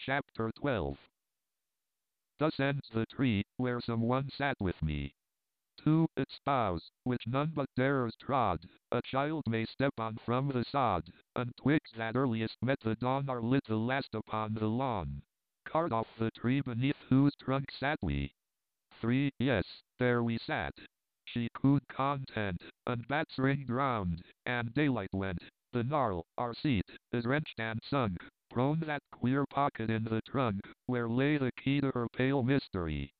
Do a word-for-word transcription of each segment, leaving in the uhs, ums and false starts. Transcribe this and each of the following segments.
Chapter twelve. Thus ends the tree, where someone sat with me. To its boughs, which none but darers trod, a child may step on from the sod, and twigs that earliest met the dawn are lit the last upon the lawn. Cart off the tree beneath whose trunk sat we. Three, yes, there we sat. She cooed content, and bats ringed round, and daylight went. The gnarl, our seat, is wrenched and sunk, prone that queer pocket in the trunk, where lay the key to her pale mystery.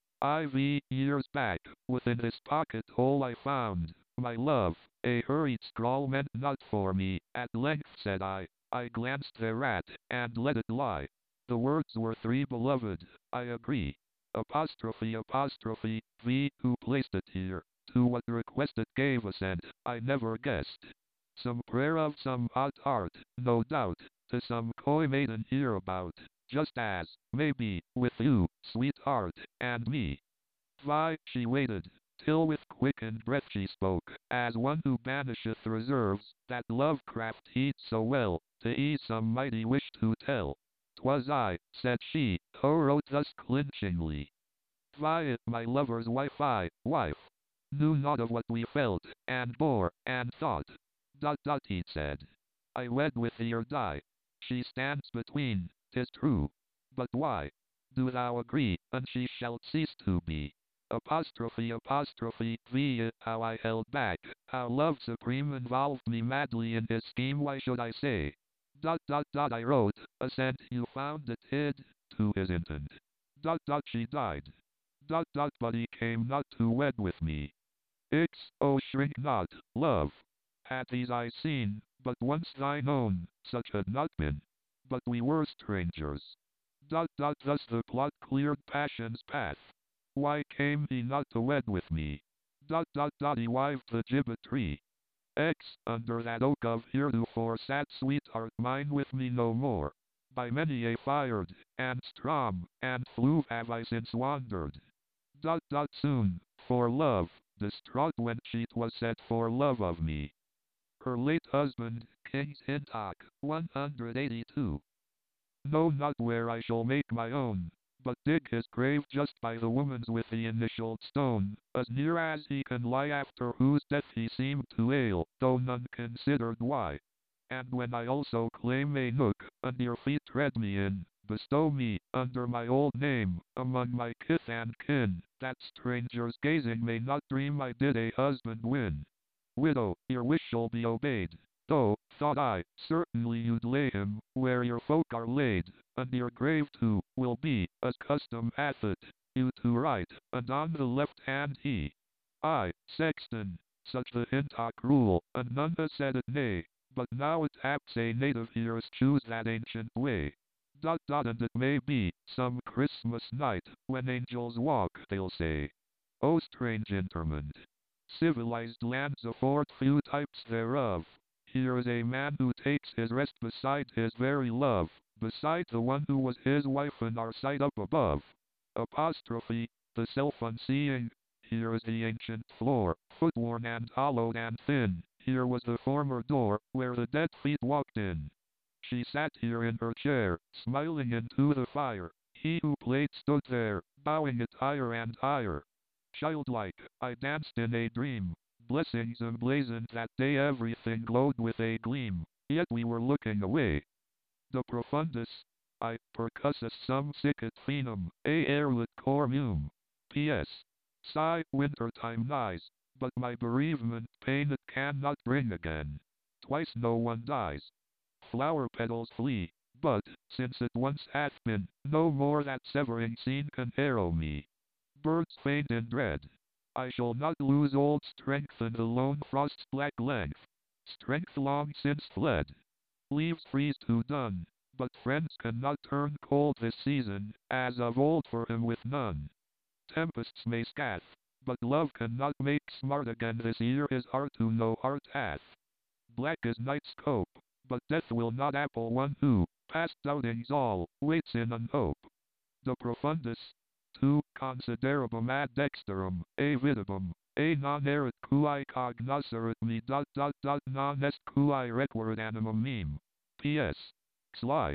Ivy, years back, within this pocket hole I found, my love, a hurried scrawl meant not for me, at length said I. I glanced thereat, and let it lie. The words were three beloved, I agree. Apostrophe apostrophe, thee, who placed it here, to what request it gave assent, I never guessed. Some prayer of some hot heart, no doubt, to some coy maiden hereabout, just as, maybe, with you, sweetheart, and me. Why, she waited, till with quickened breath she spoke, as one who banisheth reserves, that love-craft heeds so well, to ease some mighty wish to tell. 'Twas I, said she, who wrote thus clinchingly. Why, my lover's wife I, wife, knew naught of what we felt, and bore, and thought. Dot dot he said. I wed with thee or die. She stands between, 'tis true. But why? Do thou agree, and she shall cease to be. Apostrophe apostrophe, thee, how I held back, how love supreme involved me madly in his scheme, why should I say? Dot dot dot I wrote, assent you found it hid, to his intent. Dot dot she died. Dot dot but he came not to wed with me. Ix, oh shrink not, love. Had these eyes seen, but once thine own, such had not been. But we were strangers. Dot dot thus the plot cleared passion's path. Why came he not to wed with me? Dot dot dot he wived the gibbet tree. X, under that oak of heretofore sat sweetheart mine with me no more. By many a fired, and strom, and flue have I since wandered. Dot dot soon, for love, distraught when she 'twas said for love of me. Her late husband, King's Hintock, one eighty-two. Know not where I shall make my own, but dig his grave just by the woman's with the initialed stone, as near as he can lie, after whose death he seemed to ail, though none considered why. And when I also claim a nook, and your feet tread me in, bestow me, under my old name, among my kith and kin, that strangers gazing may not dream I did a husband win. Widow, your wish shall be obeyed. Though, thought I, certainly you'd lay him, where your folk are laid, and your grave too, will be, as custom hath it, you to right, and on the left hand he. I, sexton, such the Hintock rule, and none has said it nay, but now it haps a native here eschews that ancient way. Dot dot and it may be, some Christmas night, when angels walk, they'll say. O strange interment! Civilized lands afford few types thereof. Here is a man who takes his rest beside his very love, beside the one who was his wife in our sight up above. Apostrophe, the self-unseeing. Here is the ancient floor, foot-worn and hollowed and thin. Here was the former door, where the dead feet walked in. She sat here in her chair, smiling into the fire. He who played stood there, bowing it higher and higher. Childlike, I danced in a dream. Blessings emblazoned that day, everything glowed with a gleam, yet we were looking away. De profundis, I, percussus sum sicut finum, a aerlit cor meum. P S. Sigh, winter time nighes, but my bereavement pain it cannot bring again. Twice no one dies. Flower petals flee, but, since it once hath been, no more that severing scene can harrow me. Birds faint in dread. I shall not lose old strength in the lone frost's black length. Strength long since fled. Leaves freeze to dun, but friends cannot turn cold this season, as of old for him with none. Tempests may scath, but love cannot make smart again this year his heart who no heart hath. Black is night's cope, but death will not apple one who, past doubtings all, waits in unhope. De profundis, tu considerabum ad dexterum, a vidibum, a non erit cui cognoscerit me dot dot dot non est cui requirit animum meum. P S. Sly.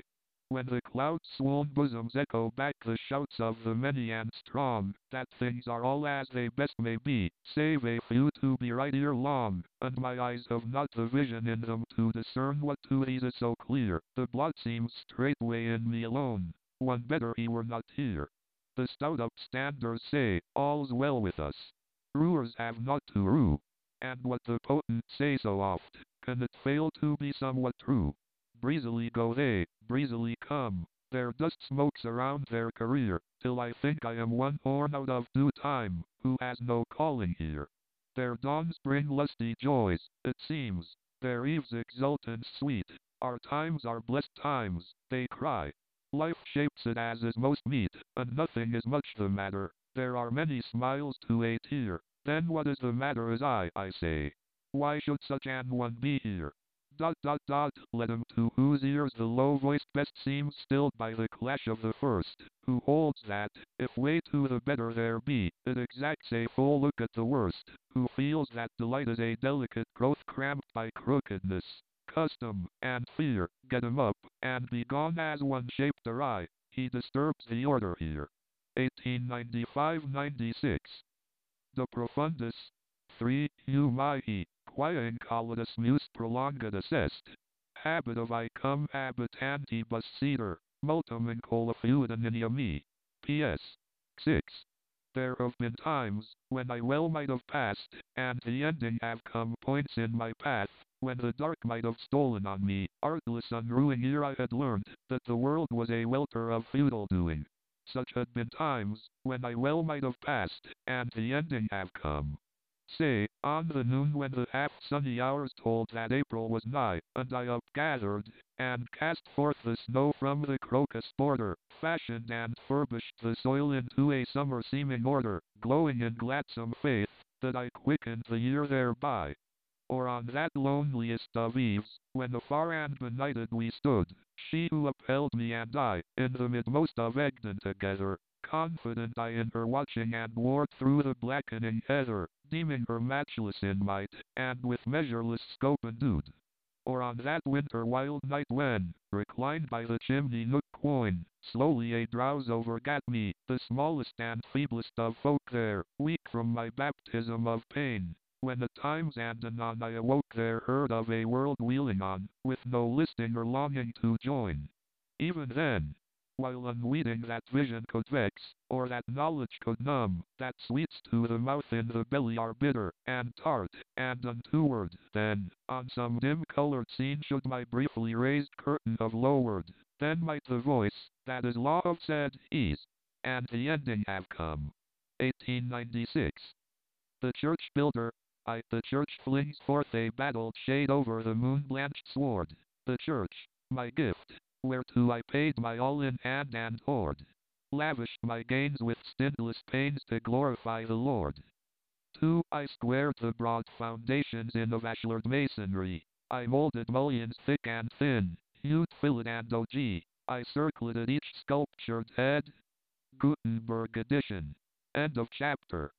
When the cloud-swoln bosoms echo back the shouts of the many and strong, that things are all as they best may be, save a few to be right ere long, and my eyes have not the vision in them to discern what to these is so clear, the blot seems straightway in me alone, one better he were not here. The stout upstanders say, all's well with us. Ruers have not to rue, and what the potent say so oft, can it fail to be somewhat true? Breezily go they, breezily come, their dust smokes around their career, till I think I am one born out of due time, who has no calling here. Their dawns bring lusty joys, it seems, their eves exultant sweet, our times are blessed times, they cry. Life shapes it as is most meet, and nothing is much the matter, there are many smiles to a tear, then what is the matter is I, I say. Why should such an one be here? Dot dot dot, let him to whose ears the low voice best seems stilled by the clash of the first, who holds that, if way to the better there be, it exacts a full look at the worst, who feels that delight is a delicate growth cramped by crookedness, custom, and fear, get him up, and be gone as one shaped awry, he disturbs the order here. eighteen ninety-five ninety-six. De profundis. three. Humae, quae incolidus mus prolongatus est. Habit of I cum habitantibus cedar, multum incola feudininia me. P S. six. There have been times, when I well might have passed, and the ending have come points in my path, when the dark might have stolen on me, artless unruing ere I had learnt, that the world was a welter of feudal doing. Such had been times, when I well might have passed, and the ending have come. Say, on the noon when the half-sunny hours told that April was nigh, and I upgathered, and cast forth the snow from the crocus border, fashioned and furbished the soil into a summer-seeming order, glowing in gladsome faith, that I quickened the year thereby. Or on that loneliest of eves, when afar and benighted we stood, she who upheld me and I, in the midmost of Egdon together, confident I in her watching and ward through the blackening heather, deeming her matchless in might, and with measureless scope endued. Or on that winter wild night when, reclined by the chimney nook quoin, slowly a drowse overgat me, the smallest and feeblest of folk there, weak from my baptism of pain, when at times and anon I awoke there heard of a world wheeling on, with no listing or longing to join. Even then, while unweeting that vision could vex, or that knowledge could numb, that sweets to the mouth in the belly are bitter, and tart, and untoward, then, on some dim-colored scene should my briefly raised curtain have lowered, then might the voice, that is law of said, ease, and the ending have come. eighteen ninety-six. The church builder, I, the church flings forth a battled shade over the moon-blanched sward, the church, my gift, whereto I paid my all in hand and hoard, lavished my gains with stintless pains to glorify the Lord. two. I squared the broad foundations in of ashlar masonry, I molded mullions thick and thin, hewed fillet and ogee, I circleted each sculptured head. Gutenberg edition. End of chapter.